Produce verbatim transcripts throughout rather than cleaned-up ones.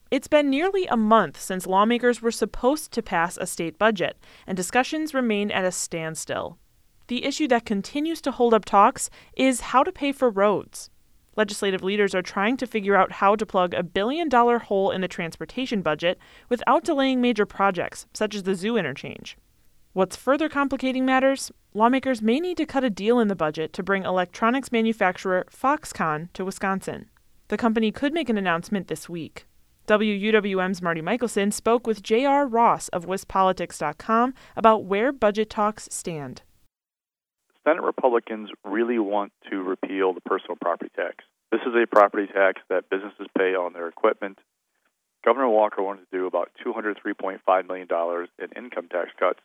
It's been nearly a month since lawmakers were supposed to pass a state budget, and discussions remain at a standstill. The issue that continues to hold up talks is how to pay for roads. Legislative leaders are trying to figure out how to plug a billion-dollar hole in the transportation budget without delaying major projects, such as the zoo interchange. What's further complicating matters? Lawmakers may need to cut a deal in the budget to bring electronics manufacturer Foxconn to Wisconsin. The company could make an announcement this week. W U W M's Marty Michelson spoke with J R Ross of Wist Politics dot com about where budget talks stand. Senate Republicans really want to repeal the personal property tax. This is a property tax that businesses pay on their equipment. Governor Walker wanted to do about two hundred three point five million dollars in income tax cuts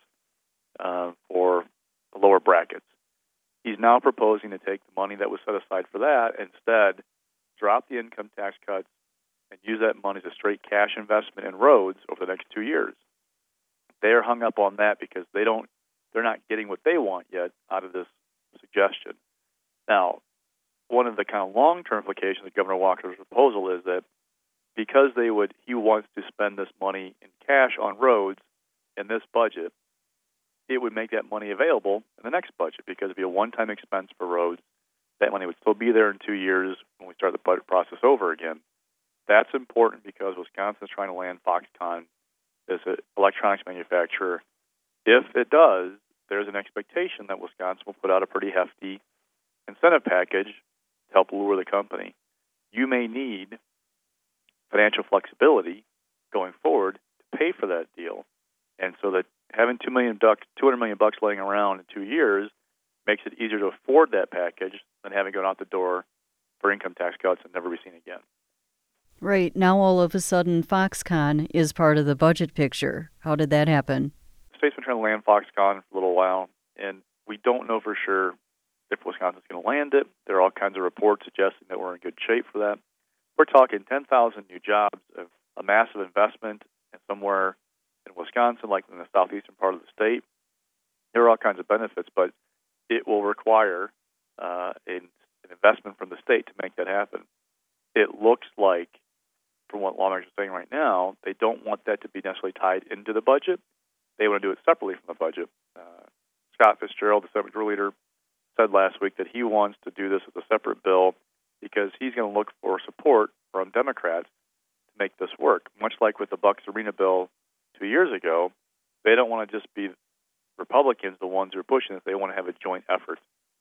uh, for the lower brackets. He's now proposing to take the money that was set aside for that and instead drop the income tax cuts and use that money as a straight cash investment in roads over the next two years. They are hung up on that because they don't, they're not getting what they want yet out of this suggestion. Now, one of the kind of long-term implications of Governor Walker's proposal is that because they would, he wants to spend this money in cash on roads in this budget, it would make that money available in the next budget because it would be a one-time expense for roads. That money would still be there in two years when we start the budget process over again. That's important because Wisconsin is trying to land Foxconn as an electronics manufacturer. If it does, there's an expectation that Wisconsin will put out a pretty hefty incentive package to help lure the company. You may need financial flexibility going forward to pay for that deal. And so that having two million bucks, two hundred million bucks laying around in two years makes it easier to afford that package than having gone out the door for income tax cuts and never be seen again. Right. Now all of a sudden Foxconn is part of the budget picture. How did that happen? The state's been trying to land Foxconn for a little while, and we don't know for sure if Wisconsin's going to land it. There are all kinds of reports suggesting that we're in good shape for that. We're talking ten thousand new jobs, of a massive investment in somewhere in Wisconsin, like in the southeastern part of the state. There are all kinds of benefits, but it will require uh, an, an investment from the state to make that happen. It looks like, from what lawmakers are saying right now, they don't want that to be necessarily tied into the budget. They want to do it separately from the budget. Uh, Scott Fitzgerald, the Senate Majority Leader, said last week that he wants to do this as a separate bill because he's going to look for support from Democrats to make this work. Much like with the Bucks Arena bill two years ago, they don't want to just be Republicans the ones who are pushing this. They want to have a joint effort.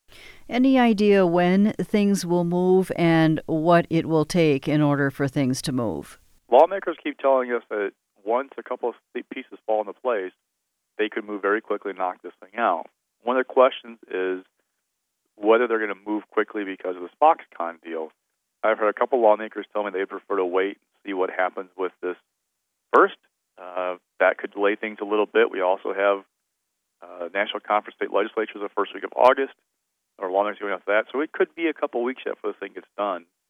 Any idea when things will move and what it will take in order for things to move? Lawmakers keep telling us that once a couple of pieces fall into place, they could move very quickly and knock this thing out. One of the questions is whether they're going to move quickly because of this Foxconn deal. I've heard a couple of lawmakers tell me they prefer to wait and see what happens with this first. Uh, that could delay things a little bit. We also have uh, National Conference State Legislatures the first week of August. Our lawmakers going after that. So it could be a couple of weeks yet before this thing gets done.